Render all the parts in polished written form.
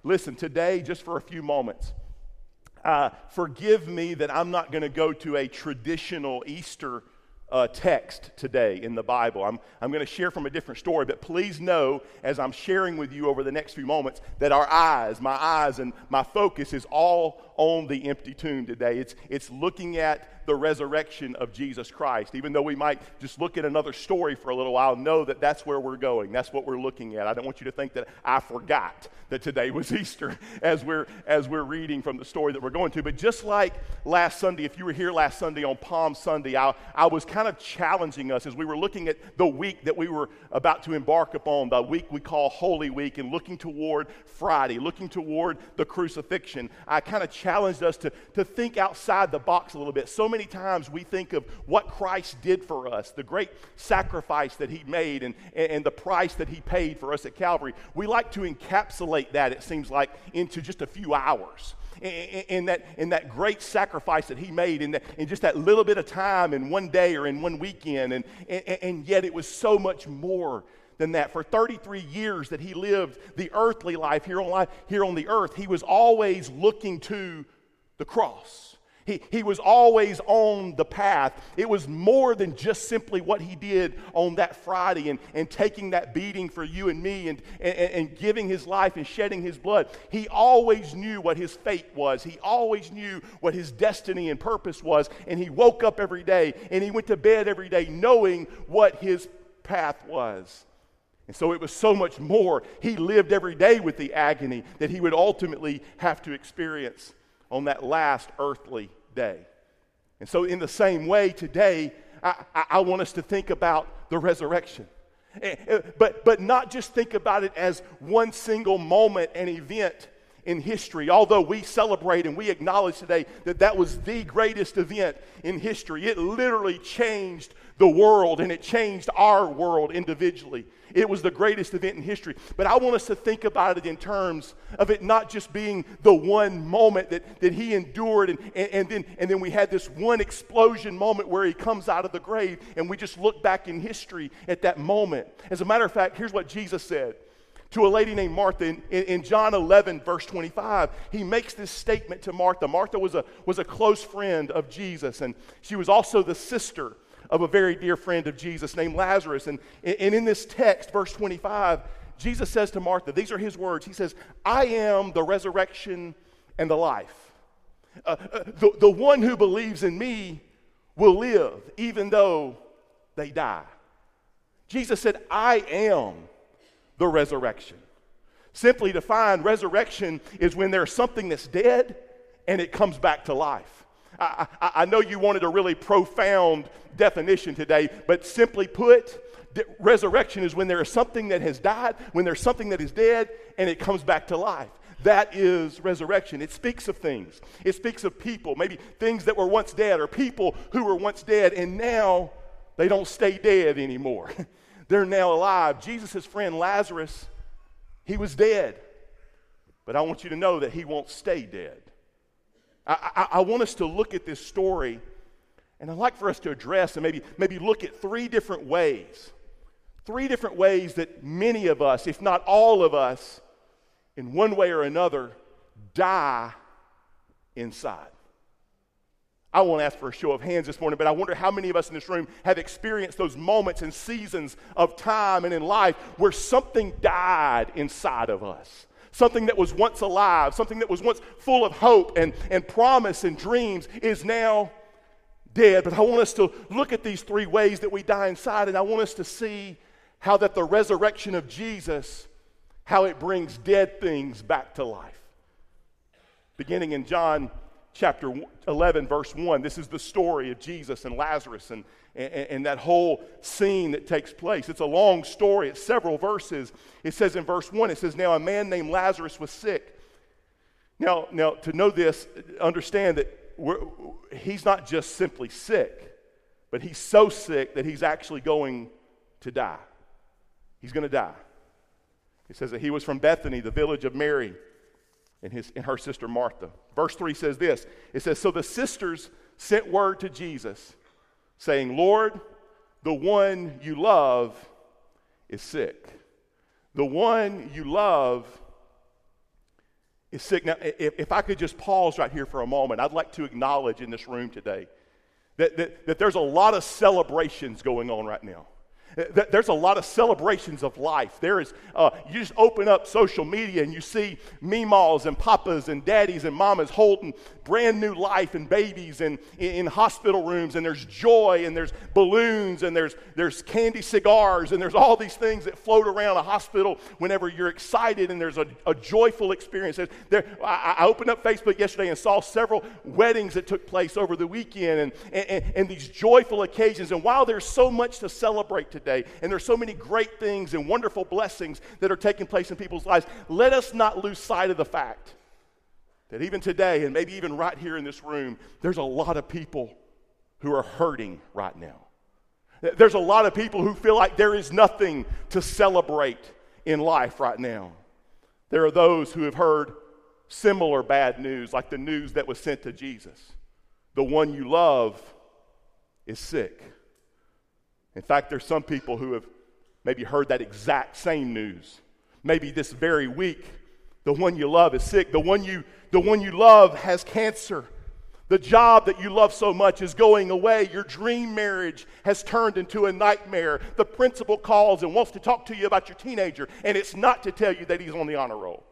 Listen, today, just for a few moments, forgive me that I'm not going to go to a traditional Easter text today in the Bible. I'm going to share from a different story, but please know as I'm sharing with you over the next few moments that my eyes and my focus is all on the empty tomb today. It's looking at the resurrection of Jesus Christ. Even though we might just look at another story for a little while, know that that's where we're going. That's what we're looking at. I don't want you to think that I forgot that today was Easter as we're reading from the story that we're going to. But just like last Sunday, if you were here last Sunday on Palm Sunday, I was kind of challenging us as we were looking at the week that we were about to embark upon, the week we call Holy Week, and looking toward Friday, looking toward the crucifixion. I kind of challenged us to think outside the box a little bit. So many times we think of what Christ did for us, the great sacrifice that he made and the price that he paid for us at Calvary. We like to encapsulate that, it seems like, into just a few hours. In that great sacrifice that he made in just that little bit of time in one day or in one weekend. And yet it was so much more than that. For 33 years that he lived the earthly life here on the earth, he was always looking to the cross. He was always on the path. It was more than just simply what he did on that Friday and taking that beating for you and me and giving his life and shedding his blood. He always knew what his fate was. He always knew what his destiny and purpose was. And he woke up every day and he went to bed every day knowing what his path was. And so it was so much more. He lived every day with the agony that he would ultimately have to experience on that last earthly day. And so in the same way today, I want us to think about the resurrection. But not just think about it as one single moment and event in history, although we celebrate and we acknowledge today that was the greatest event in history. It literally changed the world, and it changed our world individually. It was the greatest event in history. But I want us to think about it in terms of it not just being the one moment that he endured, and then we had this one explosion moment where he comes out of the grave, and we just look back in history at that moment. As a matter of fact, here's what Jesus said to a lady named Martha in John 11, verse 25. He makes this statement to Martha. Martha was a close friend of Jesus, and she was also the sister of a very dear friend of Jesus named Lazarus. And in this text, verse 25, Jesus says to Martha, these are his words. He says, I am the resurrection and the life. The one who believes in me will live even though they die. Jesus said, I am the resurrection. Simply defined, resurrection is when there's something that's dead and it comes back to life. I know you wanted a really profound definition today, but simply put, resurrection is when there is something that has died, when there's something that is dead, and it comes back to life. That is resurrection. It speaks of things. It speaks of people, maybe things that were once dead, or people who were once dead, and now they don't stay dead anymore. They're now alive. Jesus' friend Lazarus, he was dead, but I want you to know that he won't stay dead. I want us to look at this story, and I'd like for us to address and maybe look at three different ways that many of us, if not all of us, in one way or another, die inside. I won't ask for a show of hands this morning, but I wonder how many of us in this room have experienced those moments and seasons of time and in life where something died inside of us. Something that was once alive, something that was once full of hope and promise and dreams is now dead. But I want us to look at these three ways that we die inside, and I want us to see how that the resurrection of Jesus, how it brings dead things back to life. Beginning in John chapter 11, verse 1, this is the story of Jesus and Lazarus and that whole scene that takes place. It's a long story. It's several verses. It says in verse 1, it says, now a man named Lazarus was sick. Now to know this, understand that he's not just simply sick, but he's so sick that he's actually going to die. He's going to die. It says that he was from Bethany, the village of Mary, and her sister Martha. Verse 3 says this. It says, so the sisters sent word to Jesus, saying, Lord, the one you love is sick. The one you love is sick. Now, if I could just pause right here for a moment, I'd like to acknowledge in this room today that there's a lot of celebrations going on right now. There's a lot of celebrations of life. There is, you just open up social media and you see meemaws and papas and daddies and mamas holding brand new life and babies and in hospital rooms, and there's joy and there's balloons and there's candy cigars and there's all these things that float around a hospital whenever you're excited, and there's a joyful experience. I opened up Facebook yesterday and saw several weddings that took place over the weekend and these joyful occasions. And while there's so much to celebrate today, and there's so many great things and wonderful blessings that are taking place in people's lives, let us not lose sight of the fact that even today, and maybe even right here in this room, there's a lot of people who are hurting right now. There's a lot of people who feel like there is nothing to celebrate in life right now. There are those who have heard similar bad news, like the news that was sent to Jesus. The one you love is sick. In fact, there's some people who have maybe heard that exact same news. Maybe this very week, the one you love is sick. The one you love has cancer. The job that you love so much is going away. Your dream marriage has turned into a nightmare. The principal calls and wants to talk to you about your teenager, and it's not to tell you that he's on the honor roll.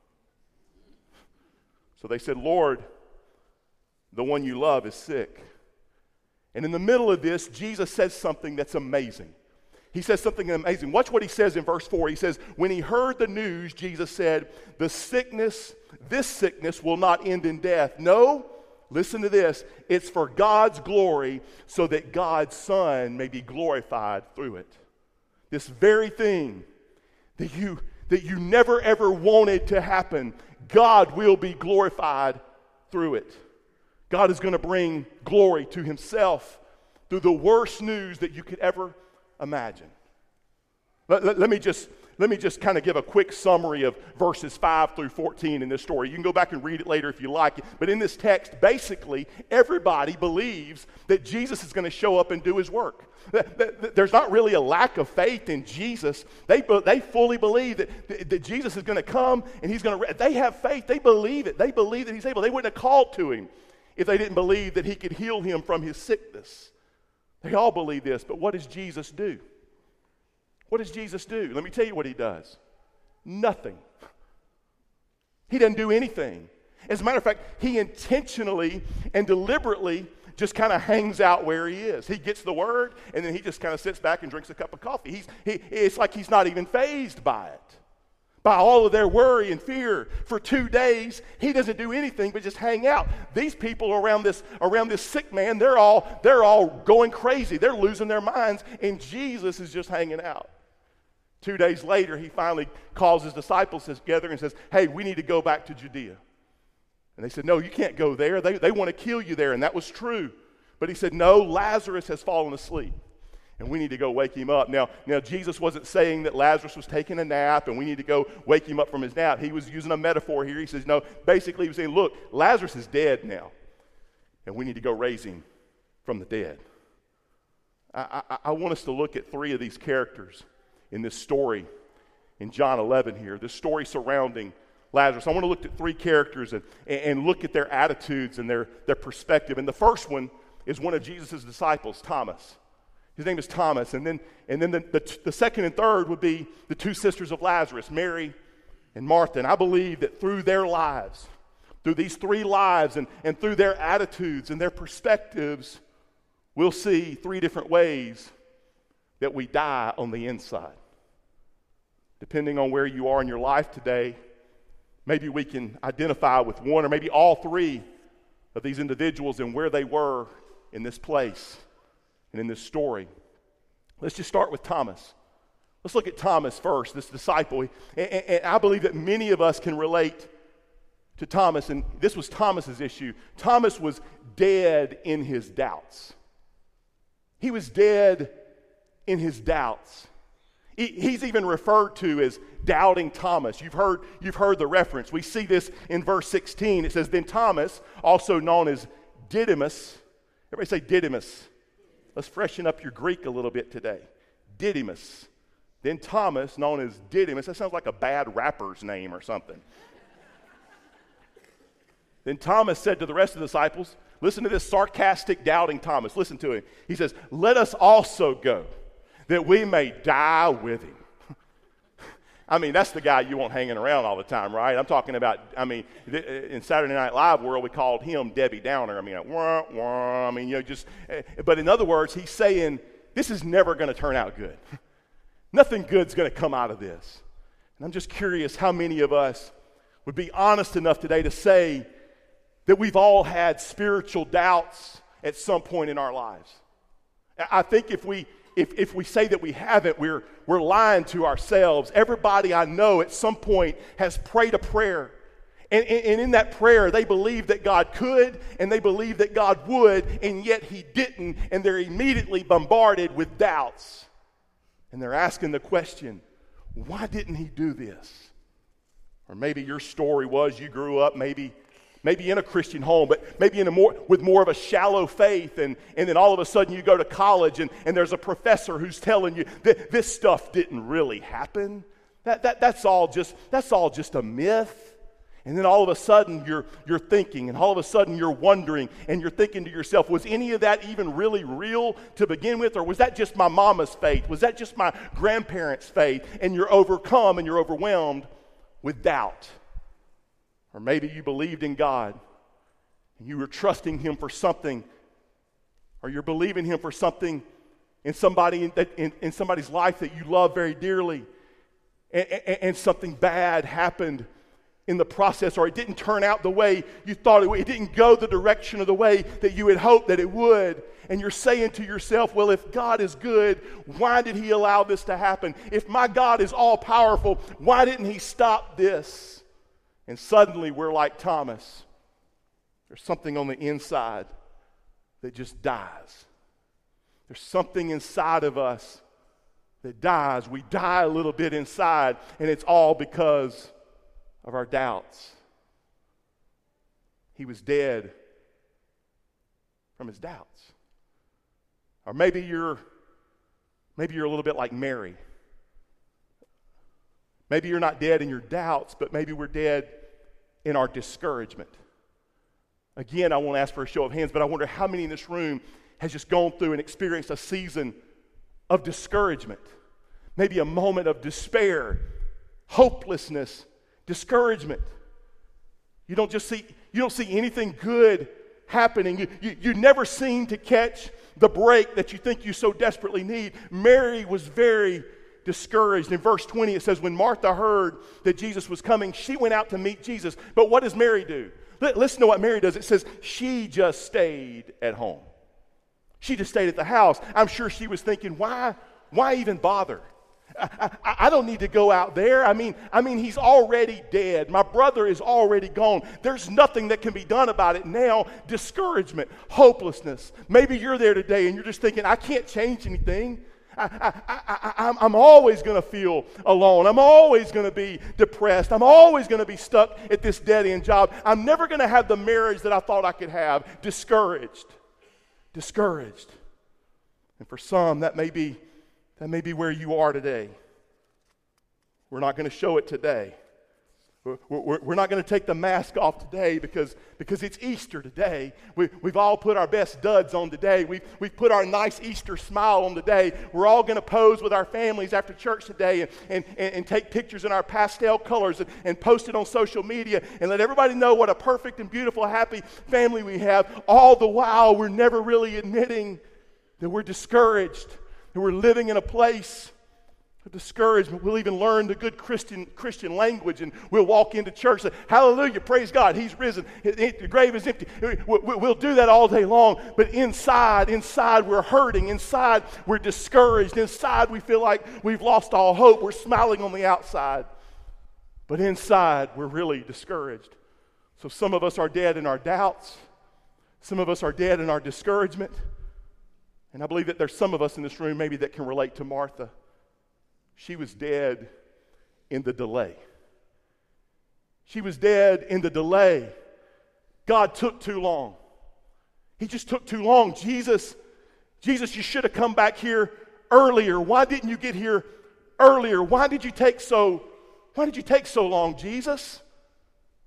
So they said, Lord, the one you love is sick. And in the middle of this, Jesus says something that's amazing. He says something amazing. Watch what he says in verse 4. He says, when he heard the news, Jesus said, this sickness will not end in death. No, listen to this. It's for God's glory, so that God's Son may be glorified through it. This very thing that you never ever wanted to happen, God will be glorified through it. God is going to bring glory to himself through the worst news that you could ever imagine. Let me just kind of give a quick summary of verses 5 through 14 in this story. You can go back and read it later if you like. But in this text, basically, everybody believes that Jesus is going to show up and do his work. There's not really a lack of faith in Jesus. They fully believe that Jesus is going to come and he's going to. They have faith. They believe it. They believe that he's able. They wouldn't have called to him if they didn't believe that he could heal him from his sickness. They all believe this, but what does Jesus do? What does Jesus do? Let me tell you what he does. Nothing. He doesn't do anything. As a matter of fact, he intentionally and deliberately just kind of hangs out where he is. He gets the word, and then he just kind of sits back and drinks a cup of coffee. It's like he's not even fazed by it. By all of their worry and fear. For 2 days, he doesn't do anything but just hang out. These people around this sick man, they're all going crazy. They're losing their minds, and Jesus is just hanging out. 2 days later, he finally calls his disciples together and says, hey, we need to go back to Judea. And they said, no, you can't go there. They want to kill you there, and that was true. But he said, no, Lazarus has fallen asleep. And we need to go wake him up. Now, Jesus wasn't saying that Lazarus was taking a nap and we need to go wake him up from his nap. He was using a metaphor here. He says, no, basically he was saying, look, Lazarus is dead now. And we need to go raise him from the dead. I want us to look at 3 of these characters in this story in John 11 here. This story surrounding Lazarus. I want to look at 3 characters and look at their attitudes and their perspective. And the first one is one of Jesus' disciples, Thomas. His name is Thomas. And then the second and third would be the 2 sisters of Lazarus, Mary and Martha. And I believe that through their lives, through these 3 lives and through their attitudes and their perspectives, we'll see 3 different ways that we die on the inside. Depending on where you are in your life today, maybe we can identify with one or maybe all 3 of these individuals and where they were in this place. And in this story, let's just start with Thomas. Let's look at Thomas first, this disciple. And I believe that many of us can relate to Thomas, and this was Thomas's issue. Thomas was dead in his doubts. He was dead in his doubts. He's even referred to as doubting Thomas. You've heard the reference. We see this in verse 16. It says, then Thomas, also known as Didymus. Everybody say Didymus. Let's freshen up your Greek a little bit today. Didymus. Then Thomas, known as Didymus. That sounds like a bad rapper's name or something. Then Thomas said to the rest of the disciples, listen to this sarcastic, doubting Thomas. Listen to him. He says, let us also go, that we may die with him. I mean, that's the guy you want hanging around all the time, right? I'm talking about, in Saturday Night Live world, we called him Debbie Downer. Like, wah, wah. But in other words, he's saying, this is never going to turn out good. Nothing good's going to come out of this. And I'm just curious how many of us would be honest enough today to say that we've all had spiritual doubts at some point in our lives. I think if we say that we haven't, we're lying to ourselves. Everybody I know at some point has prayed a prayer. And in that prayer, they believe that God could, and they believe that God would, and yet He didn't, and they're immediately bombarded with doubts. And they're asking the question, why didn't He do this? Or maybe your story was you grew up maybe in a Christian home, but maybe with more of a shallow faith, and then all of a sudden you go to college and there's a professor who's telling you that this stuff didn't really happen. That's all just a myth. And then all of a sudden you're thinking, and all of a sudden you're wondering, and you're thinking to yourself, was any of that even really real to begin with, or was that just my mama's faith? Was that just my grandparents' faith? And you're overcome and you're overwhelmed with doubt. Or maybe you believed in God and you were trusting Him for something, or you're believing Him for something in somebody's life that you love very dearly, and something bad happened in the process, or it didn't turn out the way you thought it would. It didn't go the direction of the way that you had hoped that it would. And you're saying to yourself, well, if God is good, why did He allow this to happen? If my God is all powerful, why didn't He stop this? And suddenly we're like Thomas. There's something on the inside that just dies. There's something inside of us that dies. We die a little bit inside, and it's all because of our doubts. He was dead from his doubts. Or maybe you're a little bit like Mary. Maybe you're not dead in your doubts, but maybe we're dead in our discouragement. Again, I won't ask for a show of hands, but I wonder how many in this room has just gone through and experienced a season of discouragement. Maybe a moment of despair, hopelessness, discouragement. You don't see anything good happening. You never seem to catch the break that you think you so desperately need. Mary was very discouraged. In verse 20 it says, when Martha heard that Jesus was coming, she went out to meet Jesus. But what does Mary do? Listen to what Mary does. It says she just stayed at home. She just stayed at the house. I'm sure she was thinking, why even bother? I don't need to go out there. I mean, he's already dead. My brother is already gone. There's nothing that can be done about it now. Discouragement, hopelessness. Maybe you're there today and you're just thinking, I can't change anything. I'm always going to feel alone. I'm always going to be depressed. I'm always going to be stuck at this dead-end job. I'm never going to have the marriage that I thought I could have. Discouraged. And for some, that may be where you are today. We're not going to show it today. We're not going to take the mask off today because it's Easter today. We've all put our best duds on today. We've put our nice Easter smile on today. We're all going to pose with our families after church today and take pictures in our pastel colors and post it on social media and let everybody know what a perfect and beautiful, happy family we have. All the while, we're never really admitting that we're discouraged, that we're living in a place of discouragement. We'll even learn the good Christian language, and we'll walk into church and say, hallelujah, praise God, He's risen, the grave is empty. We'll do that all day long, but inside we're hurting. Inside we're discouraged. Inside we feel like we've lost all hope. We're smiling on the outside, but inside we're really discouraged. So some of us are dead in our doubts. Some of us are dead in our discouragement. And I believe that there's some of us in this room maybe that can relate to Martha. She was dead in the delay. She was dead in the delay. God took too long. He just took too long. Jesus, you should have come back here earlier. Why didn't you get here earlier? Why did you take so long, Jesus?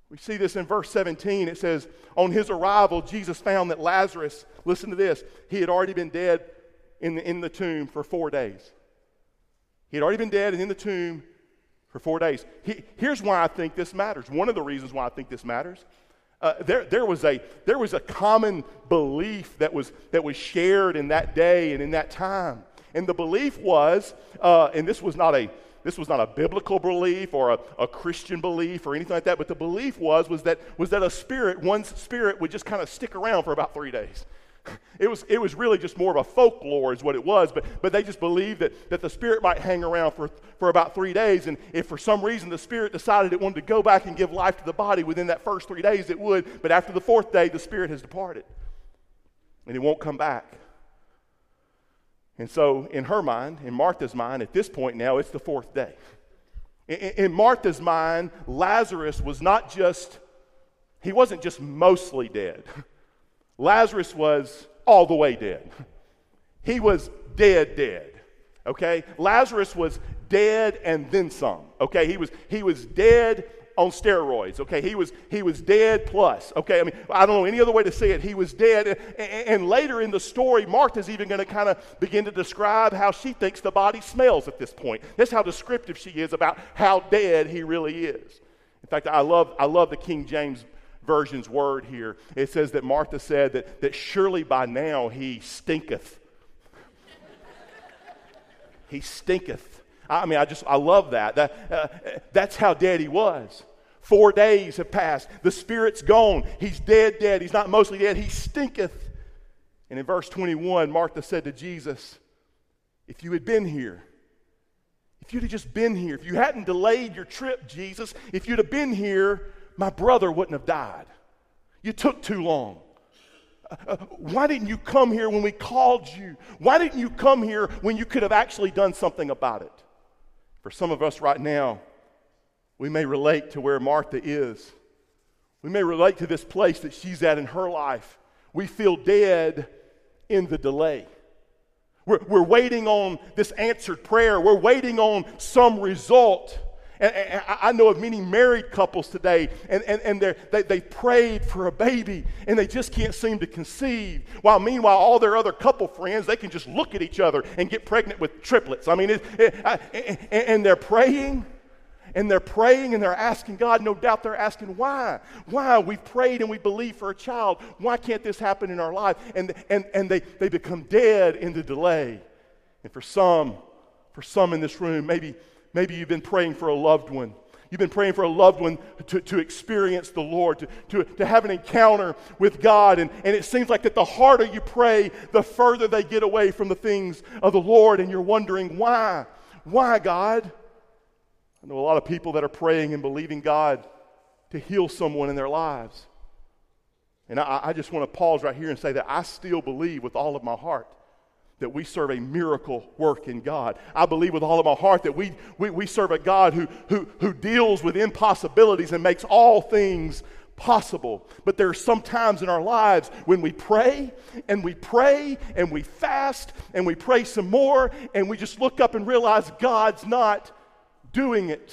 We see this in verse 17. It says, on his arrival, Jesus found that Lazarus, listen to this, he had already been dead in the tomb for 4 days. He had already been dead and in the tomb for 4 days. Here's why I think this matters. One of the reasons why I think this matters. There was a common belief that was shared in that day and in that time. And the belief was, and this was not a biblical belief or a Christian belief or anything like that, but the belief was that one's spirit would just kind of stick around for about 3 days. It was really just more of a folklore is what it was, but they just believed that the spirit might hang around for about 3 days, and if for some reason the spirit decided it wanted to go back and give life to the body within that first 3 days, it would, but after the fourth day, the spirit has departed, and it won't come back. And so in her mind, in Martha's mind, at this point now, it's the fourth day. In Martha's mind, Lazarus he wasn't just mostly dead. Lazarus was all the way dead. He was dead, okay? Lazarus was dead and then some, okay? He was dead on steroids, okay? He was dead plus, okay? I mean, I don't know any other way to say it. He was dead, and later in the story, Martha's even going to kind of begin to describe how she thinks the body smells at this point. That's how descriptive she is about how dead he really is. In fact, I love the King James Version's word here. It says that Martha said that surely by now he stinketh. He stinketh. I mean, I love that. That's how dead he was. 4 days have passed. The spirit's gone. He's dead. He's not mostly dead. He stinketh. And in verse 21, Martha said to Jesus, if you had been here, if you'd have just been here, if you hadn't delayed your trip, Jesus, if you'd have been here, my brother wouldn't have died. You took too long. Why didn't you come here when we called you? Why didn't you come here when you could have actually done something about it? For some of us right now, we may relate to where Martha is. We may relate to this place that she's at in her life. We feel dead in the delay. We're waiting on this answered prayer. We're waiting on some result. And I know of many married couples today, and they prayed for a baby, and they just can't seem to conceive. While meanwhile, all their other couple friends, they can just look at each other and get pregnant with triplets. I mean, and they're praying, and they're asking God. No doubt they're asking, why? Why? We've prayed and we believe for a child. Why can't this happen in our life? And they become dead in the delay. And for some in this room, maybe you've been praying for a loved one. You've been praying for a loved one to experience the Lord, to have an encounter with God. And it seems like that the harder you pray, the further they get away from the things of the Lord. And you're wondering, why? Why, God? I know a lot of people that are praying and believing God to heal someone in their lives. And I just want to pause right here and say that I still believe with all of my heart that we serve a miracle working God. I believe with all of my heart that we serve a God who deals with impossibilities and makes all things possible. But there are some times in our lives when we pray and we fast and we pray some more and we just look up and realize God's not doing it.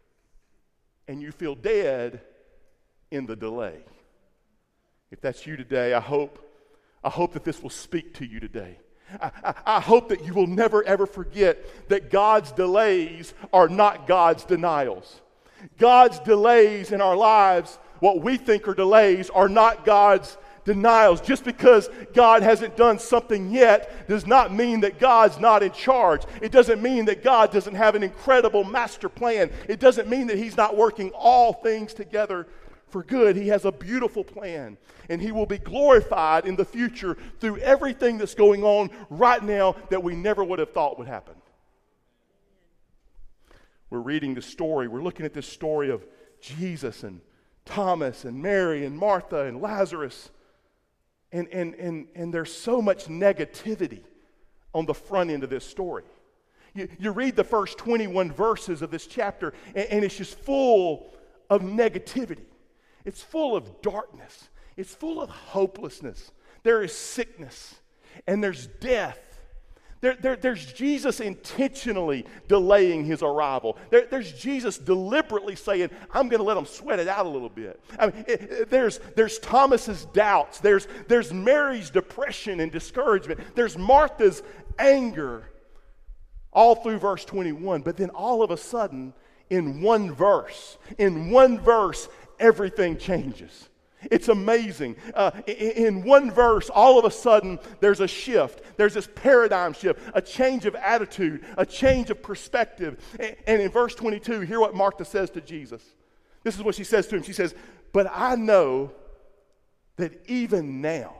And you feel dead in the delay. If that's you today, I hope that this will speak to you today. I hope that you will never ever forget that God's delays are not God's denials. God's delays in our lives, what we think are delays, are not God's denials. Just because God hasn't done something yet does not mean that God's not in charge. It doesn't mean that God doesn't have an incredible master plan. It doesn't mean that He's not working all things together for good. He has a beautiful plan, and He will be glorified in the future through everything that's going on right now that we never would have thought would happen. We're reading the story. We're looking at this story of Jesus and Thomas and Mary and Martha and Lazarus, and there's so much negativity on the front end of this story. You read the first 21 verses of this chapter, and it's just full of negativity. It's full of darkness. It's full of hopelessness. There is sickness, and there's death. There's Jesus intentionally delaying his arrival. There's Jesus deliberately saying, I'm going to let them sweat it out a little bit. I mean, there's Thomas's doubts. There's Mary's depression and discouragement. There's Martha's anger all through verse 21. But then all of a sudden, in one verse, everything changes. It's amazing. In one verse, all of a sudden, there's a shift. There's this paradigm shift, a change of attitude, a change of perspective. And in verse 22, hear what Martha says to Jesus. This is what she says to him. She says, but I know that even now,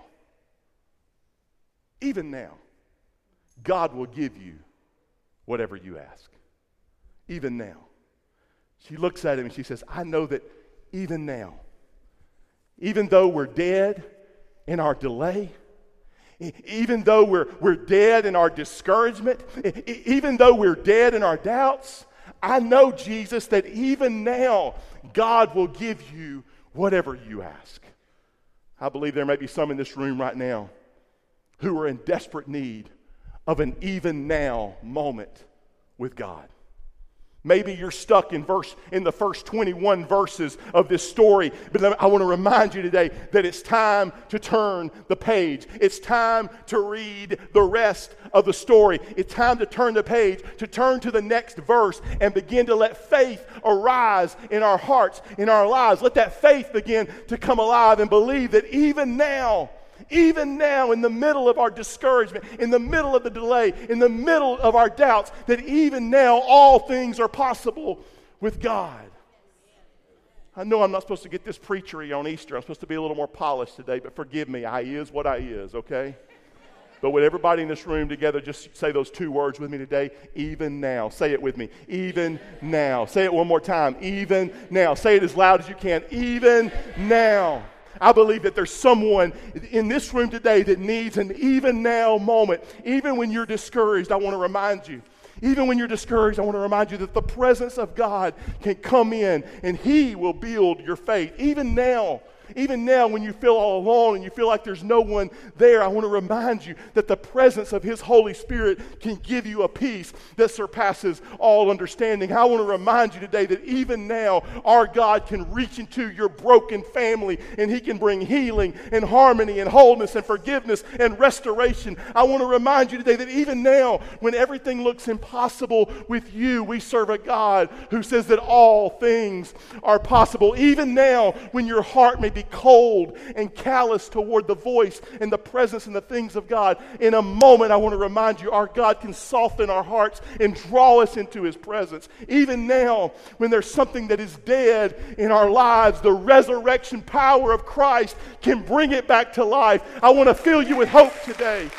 God will give you whatever you ask. Even now. She looks at him and she says, I know that even now, even though we're dead in our delay, even though we're dead in our discouragement, even though we're dead in our doubts, I know, Jesus, that even now God will give you whatever you ask. I believe there may be some in this room right now who are in desperate need of an even now moment with God. Maybe you're stuck in the first 21 verses of this story, but I want to remind you today that it's time to turn the page. It's time to read the rest of the story. It's time to turn the page, to turn to the next verse and begin to let faith arise in our hearts, in our lives. Let that faith begin to come alive and believe that even now, in the middle of our discouragement, in the middle of the delay, in the middle of our doubts, that even now all things are possible with God. I know I'm not supposed to get this preachery on Easter. I'm supposed to be a little more polished today, but forgive me. I is what I is, okay? But would everybody in this room together just say those two words with me today? Even now. Say it with me. Even now. Say it one more time. Even now. Say it as loud as you can. Even now. I believe that there's someone in this room today that needs an even now moment. Even when you're discouraged, I want to remind you. Even when you're discouraged, I want to remind you that the presence of God can come in and He will build your faith. Even now when you feel all alone and you feel like there's no one there, I want to remind you that the presence of His Holy Spirit can give you a peace that surpasses all understanding. I want to remind you today that even now, our God can reach into your broken family and He can bring healing and harmony and wholeness and forgiveness and restoration. I want to remind you today that even now, when everything looks impossible with you, we serve a God who says that all things are possible. Even now, when your heart may be cold and callous toward the voice and the presence and the things of God, in a moment I want to remind you our God can soften our hearts and draw us into His presence. Even now, when there's something that is dead in our lives, the resurrection power of Christ can bring it back to life. I want to fill you with hope today.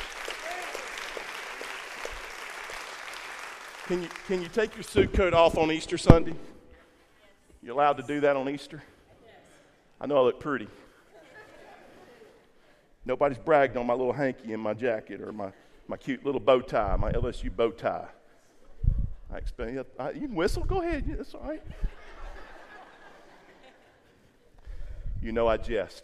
Can you take your suit coat off on Easter Sunday? You allowed to do that on Easter? I know I look pretty. Nobody's bragged on my little hanky in my jacket or my cute little bow tie, my LSU bow tie. You can whistle. Go ahead. It's all right. You know I jest.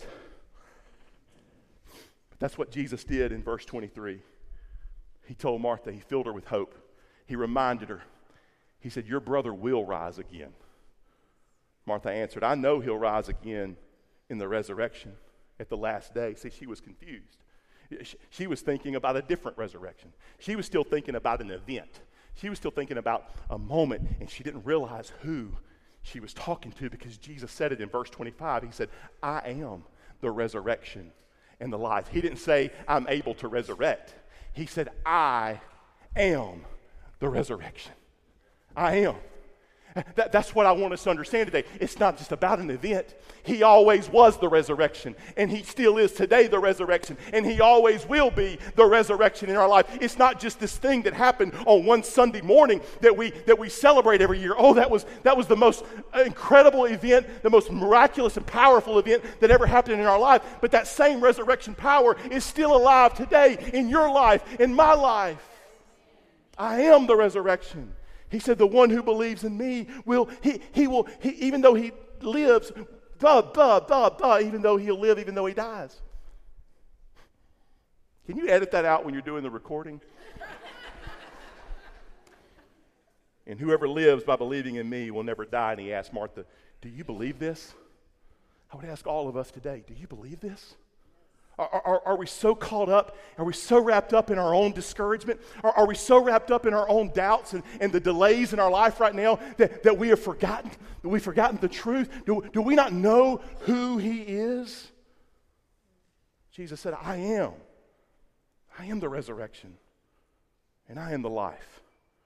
But that's what Jesus did in verse 23. He told Martha, He filled her with hope. He reminded her. He said, your brother will rise again. Martha answered, I know he'll rise again in the resurrection at the last day. See, she was confused. She was thinking about a different resurrection. She was still thinking about an event. She was still thinking about a moment, and she didn't realize who she was talking to because Jesus said it in verse 25. He said, I am the resurrection and the life. He didn't say, I'm able to resurrect. He said, I am the resurrection. I am. That's what I want us to understand today. It's not just about an event. He always was the resurrection, and He still is today the resurrection, and He always will be the resurrection in our life. It's not just this thing that happened on one Sunday morning that we celebrate every year. Oh, that was the most incredible event, the most miraculous and powerful event that ever happened in our life. But that same resurrection power is still alive today in your life, in my life. I am the resurrection. He said, the one who believes in me will, even though he lives, even though he'll live, even though he dies. Can you edit that out when you're doing the recording? And whoever lives by believing in me will never die. And he asked Martha, do you believe this? I would ask all of us today, do you believe this? Are we so caught up? Are we so wrapped up in our own discouragement? Are we so wrapped up in our own doubts and the delays in our life right now that we have forgotten? That we've forgotten the truth? Do we not know who he is? Jesus said, I am. I am the resurrection. And I am the life.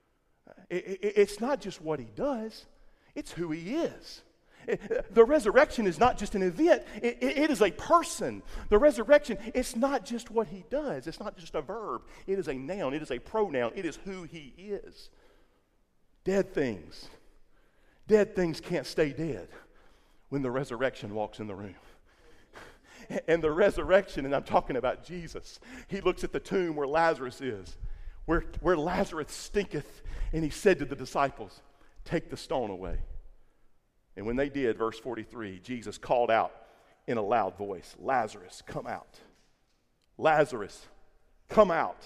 It's not just what he does. It's who he is. The resurrection is not just an event. It is a person. The resurrection, it's not just what he does. It's not just a verb. It is a noun. It is a pronoun. It is who he is. Dead things can't stay dead when the resurrection walks in the room. And the resurrection, and I'm talking about Jesus, he looks at the tomb where Lazarus is, where Lazarus stinketh, and he said to the disciples, take the stone away. And when they did, verse 43, Jesus called out in a loud voice, Lazarus, come out. Lazarus, come out.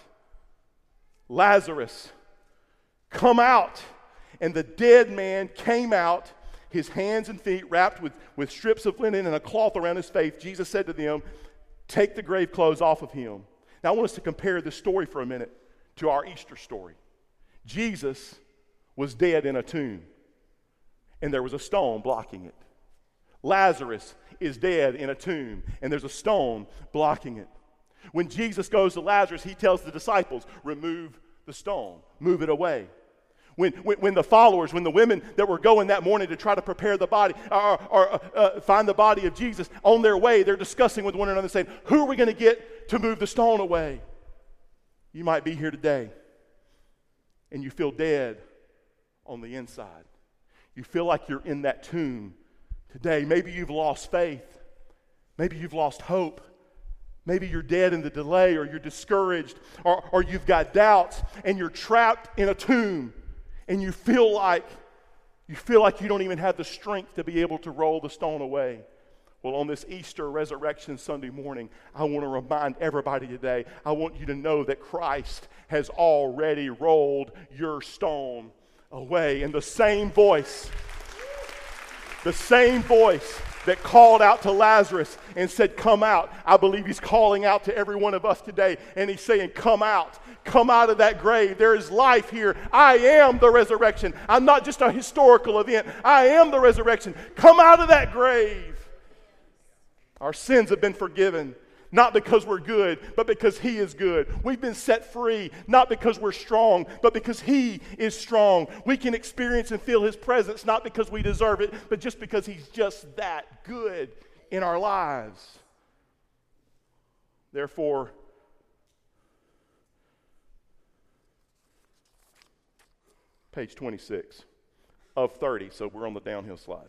Lazarus, come out. And the dead man came out, his hands and feet wrapped with strips of linen and a cloth around his face. Jesus said to them, take the grave clothes off of him. Now I want us to compare this story for a minute to our Easter story. Jesus was dead in a tomb, and there was a stone blocking it. Lazarus is dead in a tomb, and there's a stone blocking it. When Jesus goes to Lazarus, he tells the disciples, remove the stone, move it away. When the women that were going that morning to try to prepare the body, or find the body of Jesus, on their way, they're discussing with one another, saying, who are we going to get to move the stone away? You might be here today, and you feel dead on the inside. You feel like you're in that tomb today. Maybe you've lost faith. Maybe you've lost hope. Maybe you're dead in the delay, or you're discouraged, or you've got doubts, and you're trapped in a tomb, and you feel like you don't even have the strength to be able to roll the stone away. Well, on this Easter Resurrection Sunday morning, I want to remind everybody today, I want you to know that Christ has already rolled your stone away. And the same voice that called out to Lazarus and said, come out, I believe he's calling out to every one of us today, and he's saying, come out of that grave. There is life here. I am the resurrection. I'm not just a historical event. I am the resurrection. Come out of that grave. Our sins have been forgiven, not because we're good, but because he is good. We've been set free, not because we're strong, but because he is strong. We can experience and feel his presence, not because we deserve it, but just because he's just that good in our lives. Therefore, page 26 of 30, so we're on the downhill slide.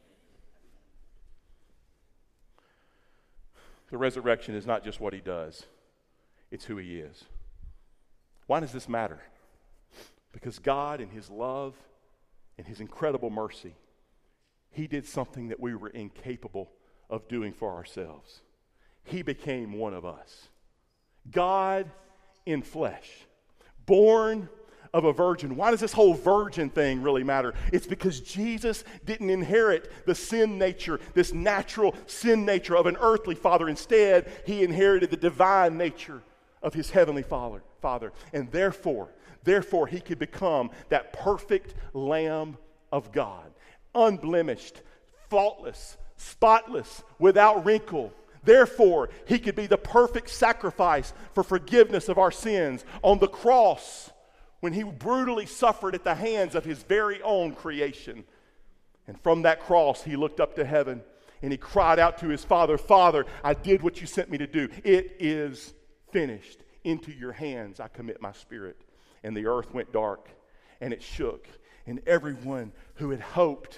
The resurrection is not just what he does, it's who he is. Why does this matter? Because God, in his love and his incredible mercy, he did something that we were incapable of doing for ourselves. He became one of us. God in flesh, born of a virgin. Why does this whole virgin thing really matter? It's because Jesus didn't inherit the sin nature, this natural sin nature of an earthly father. Instead, he inherited the divine nature of his heavenly Father. And therefore, he could become that perfect Lamb of God, unblemished, faultless, spotless, without wrinkle. Therefore, he could be the perfect sacrifice for forgiveness of our sins on the cross, when he brutally suffered at the hands of his very own creation. And from that cross, he looked up to heaven and he cried out to his Father, Father, I did what you sent me to do. It is finished. Into your hands I commit my spirit. And the earth went dark and it shook. And everyone who had hoped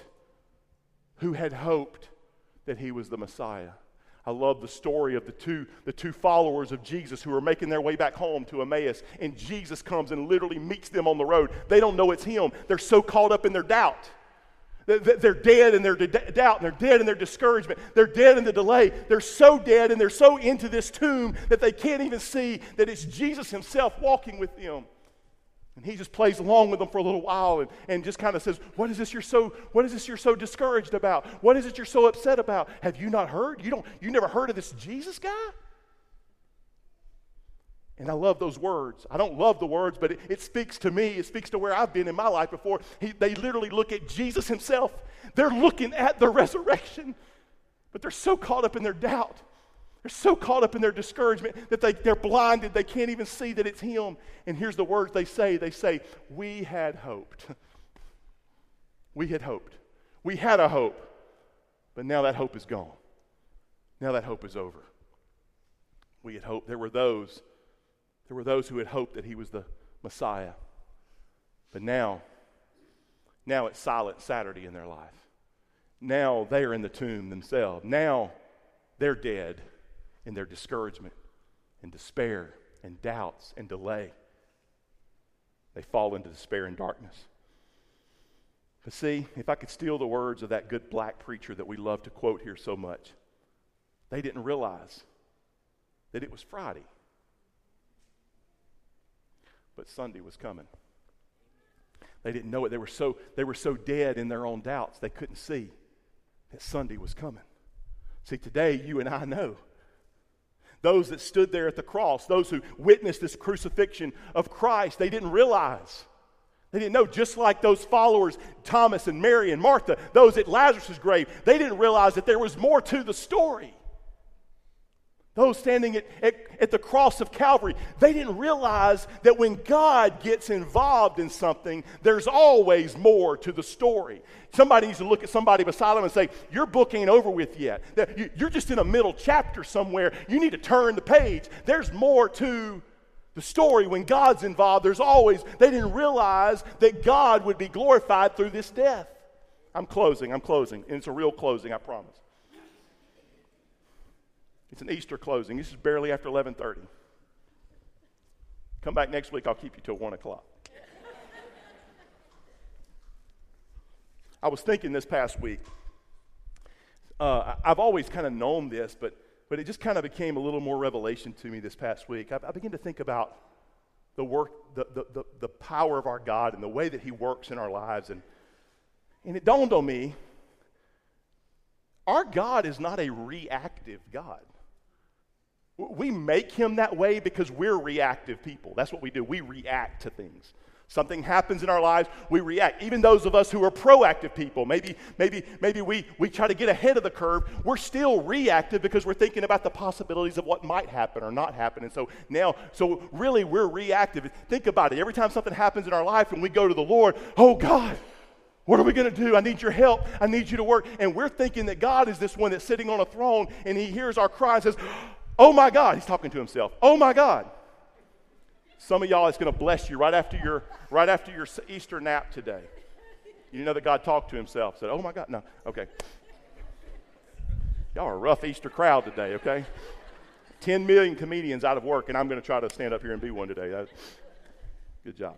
that he was the Messiah. I love the story of the two followers of Jesus who are making their way back home to Emmaus, and Jesus comes and literally meets them on the road. They don't know it's him. They're so caught up in their doubt. They're dead in their doubt, and they're dead in their discouragement. They're dead in the delay. They're so dead, and they're so into this tomb that they can't even see that it's Jesus himself walking with them. And he just plays along with them for a little while and just kind of says, what is this you're so discouraged about? What is it you're so upset about? Have you not heard? You never heard of this Jesus guy? And I love those words. I don't love the words, but it speaks to me. It speaks to where I've been in my life before. They literally look at Jesus himself. They're looking at the resurrection, but they're so caught up in their doubt. They're so caught up in their discouragement that they're blinded. They can't even see that it's him. And here's the words they say. They say, we had hoped. We had hoped. We had a hope, but now that hope is gone. Now that hope is over. We had hoped. There were those who had hoped that he was the Messiah. But now it's Silent Saturday in their life. Now they are in the tomb themselves. Now they're dead in their discouragement and despair and doubts and delay. They fall into despair and darkness. But see, if I could steal the words of that good black preacher that we love to quote here so much, they didn't realize that it was Friday. But Sunday was coming. They didn't know it. They were so dead in their own doubts, they couldn't see that Sunday was coming. See, today you and I know. Those that stood there at the cross, those who witnessed this crucifixion of Christ, they didn't realize. They didn't know, just like those followers, Thomas and Mary and Martha, those at Lazarus' grave, they didn't realize that there was more to the story. Those standing at the cross of Calvary, they didn't realize that when God gets involved in something, there's always more to the story. Somebody needs to look at somebody beside them and say, your book ain't over with yet. You're just in a middle chapter somewhere. You need to turn the page. There's more to the story. When God's involved, they didn't realize that God would be glorified through this death. I'm closing, and it's a real closing, I promise. It's an Easter closing. This is barely after 11:30. Come back next week. I'll keep you till 1 o'clock. I was thinking this past week. I've always kind of known this, but it just kind of became a little more revelation to me this past week. I began to think about the work, the power of our God and the way that He works in our lives. And it dawned on me, our God is not a reactive God. We make Him that way because we're reactive people. That's what we do. We react to things. Something happens in our lives, we react. Even those of us who are proactive people, maybe we try to get ahead of the curve, we're still reactive because we're thinking about the possibilities of what might happen or not happen. And so really we're reactive. Think about it. Every time something happens in our life and we go to the Lord, oh God, what are we going to do? I need your help. I need you to work. And we're thinking that God is this one that's sitting on a throne and He hears our cry and says, oh my God. He's talking to Himself. Oh my God. Some of y'all, it's going to bless you right after your Easter nap today. You know that God talked to Himself. Said, oh my God. No. Okay. Y'all are a rough Easter crowd today, okay? 10 million comedians out of work, and I'm going to try to stand up here and be one today. Good job.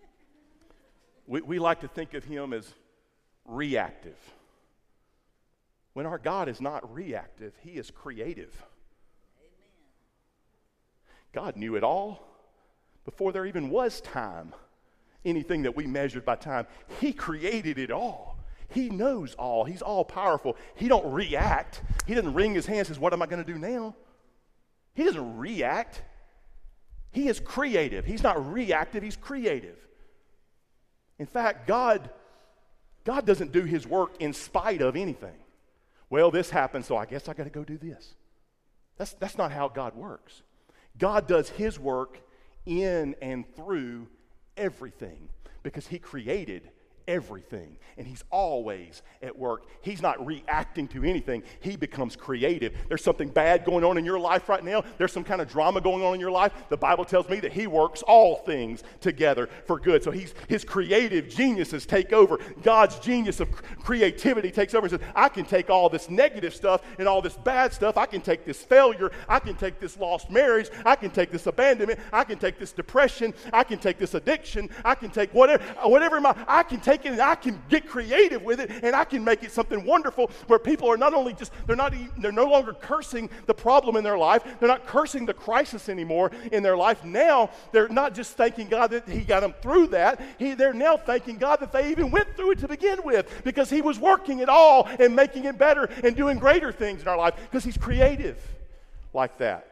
We like to think of Him as reactive. When our God is not reactive, He is creative. Amen. God knew it all before there even was time. Anything that we measured by time, He created it all. He knows all. He's all powerful. He don't react. He doesn't wring His hands and says, what am I going to do now? He doesn't react. He is creative. He's not reactive. He's creative. In fact, God doesn't do His work in spite of anything. Well, this happened, so I guess I got to go do this. That's not how God works. God does His work in and through everything because He created everything, and He's always at work. He's not reacting to anything. He becomes creative. There's something bad going on in your life right now. There's some kind of drama going on in your life. The Bible tells me that He works all things together for good. So His creative geniuses take over. God's genius of creativity takes over and says, I can take all this negative stuff and all this bad stuff. I can take this failure. I can take this lost marriage. I can take this abandonment. I can take this depression. I can take this addiction. I can take whatever I can take thinking I can get creative with it and I can make it something wonderful where people are not only just, they're no longer cursing the problem in their life. They're not cursing the crisis anymore in their life. Now, they're not just thanking God that he got them through that. They're now thanking God that they even went through it to begin with because he was working it all and making it better and doing greater things in our life because he's creative like that.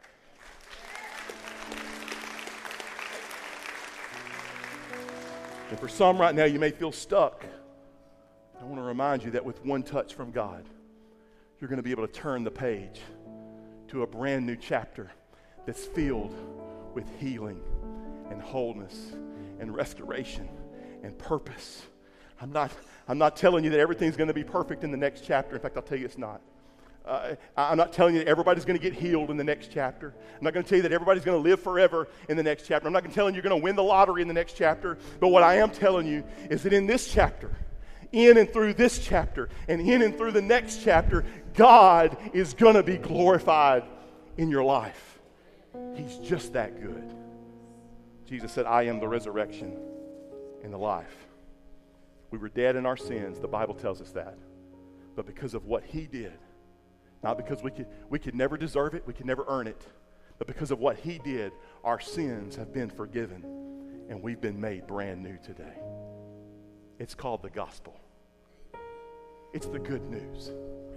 And for some right now, you may feel stuck. I want to remind you that with one touch from God, you're going to be able to turn the page to a brand new chapter that's filled with healing and wholeness and restoration and purpose. I'm not telling you that everything's going to be perfect in the next chapter. In fact, I'll tell you it's not. I'm not telling you that everybody's going to get healed in the next chapter. I'm not going to tell you that everybody's going to live forever in the next chapter. I'm not going to tell you you're going to win the lottery in the next chapter. But what I am telling you is that in this chapter, in and through this chapter, and in and through the next chapter, God is going to be glorified in your life. He's just that good. Jesus said, I am the resurrection and the life. We were dead in our sins. The Bible tells us that. But because of what he did, not because we could never deserve it, we could never earn it, but because of what he did, our sins have been forgiven, and we've been made brand new today. It's called the gospel. It's the good news.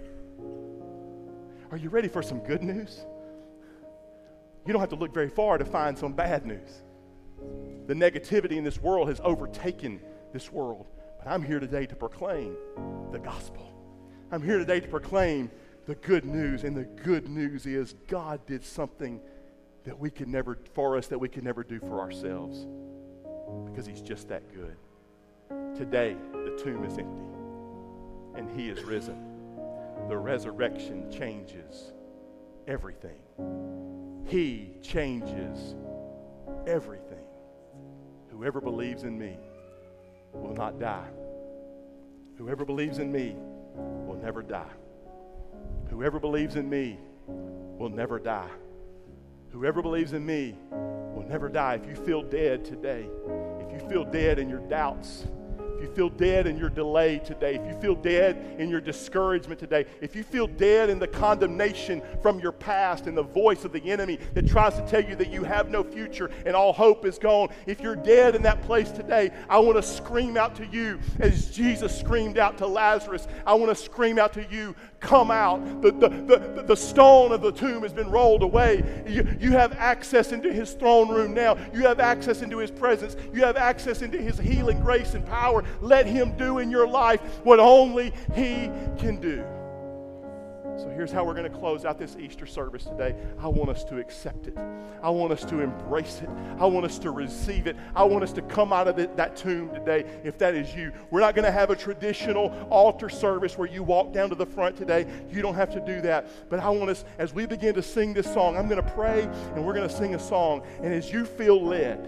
Are you ready for some good news? You don't have to look very far to find some bad news. The negativity in this world has overtaken this world, but I'm here today to proclaim the gospel. I'm here today to proclaim the good news, and the good news is God did something that we could never, for us, that we could never do for ourselves because he's just that good. Today, the tomb is empty, and he is risen. The resurrection changes everything. He changes everything. Whoever believes in me will not die. Whoever believes in me will never die. Whoever believes in me will never die. Whoever believes in me will never die. If you feel dead today, if you feel dead in your doubts, if you feel dead in your delay today, if you feel dead in your discouragement today, if you feel dead in the condemnation from your past and the voice of the enemy that tries to tell you that you have no future and all hope is gone, if you're dead in that place today, I want to scream out to you as Jesus screamed out to Lazarus. I want to scream out to you, come out. The stone of the tomb has been rolled away. You have access into his throne room now. You have access into his presence. You have access into his healing grace and power. Let him do in your life what only he can do. So here's how we're going to close out this Easter service today. I want us to accept it. I want us to embrace it. I want us to receive it. I want us to come out of that tomb today if that is you. We're not going to have a traditional altar service where you walk down to the front today. You don't have to do that. But I want us, as we begin to sing this song, I'm going to pray and we're going to sing a song. And as you feel led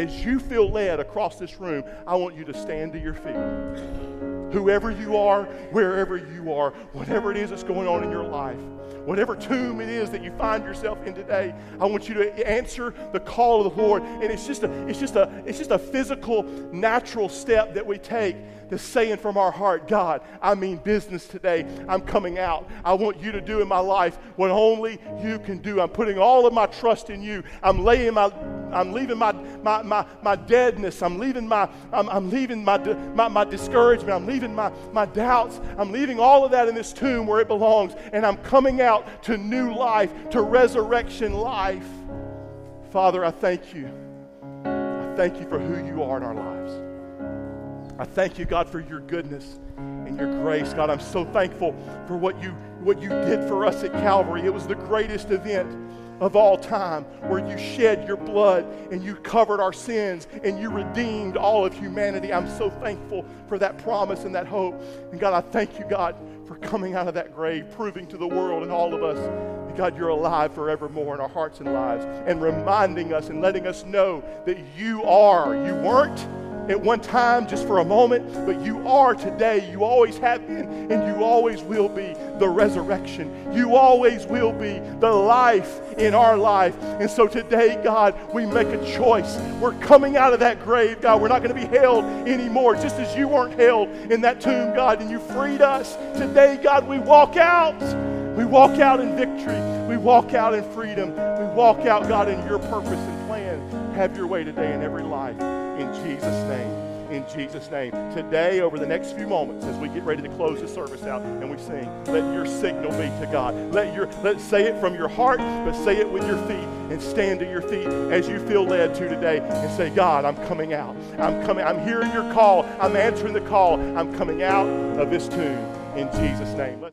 across this room, I want you to stand to your feet. Whoever you are, wherever you are, whatever it is that's going on in your life, whatever tomb it is that you find yourself in today, I want you to answer the call of the Lord. And it's just a physical, natural step that we take, to saying from our heart, God, I mean business today. I'm coming out. I want you to do in my life what only you can do. I'm putting all of my trust in you. I'm leaving my deadness. I'm leaving my discouragement. I'm leaving my doubts. I'm leaving all of that in this tomb where it belongs. And I'm coming out to new life, to resurrection life. Father, I thank you. I thank you for who you are in our lives. I thank you, God, for your goodness and your grace. God, I'm so thankful for what you did for us at Calvary. It was the greatest event of all time, where you shed your blood and you covered our sins and you redeemed all of humanity. I'm so thankful for that promise and that hope. And God, I thank you, God, for coming out of that grave, proving to the world and all of us that, God, you're alive forevermore in our hearts and lives, and reminding us and letting us know that you weren't, at one time, just for a moment, but you are today. You always have been, and you always will be the resurrection. You always will be the life in our life. And so today, God, we make a choice. We're coming out of that grave, God. We're not going to be held anymore, just as you weren't held in that tomb, God, and you freed us. Today, God, we walk out. We walk out in victory. We walk out in freedom. We walk out, God, in your purpose and plan. Have your way today in every life. In Jesus' name. In Jesus' name. Today, over the next few moments, as we get ready to close the service out and we sing, let your signal be to God. Let's say it from your heart, but say it with your feet, and stand to your feet as you feel led to today, and say, God, I'm coming out. I'm hearing your call. I'm answering the call. I'm coming out of this tomb in Jesus' name.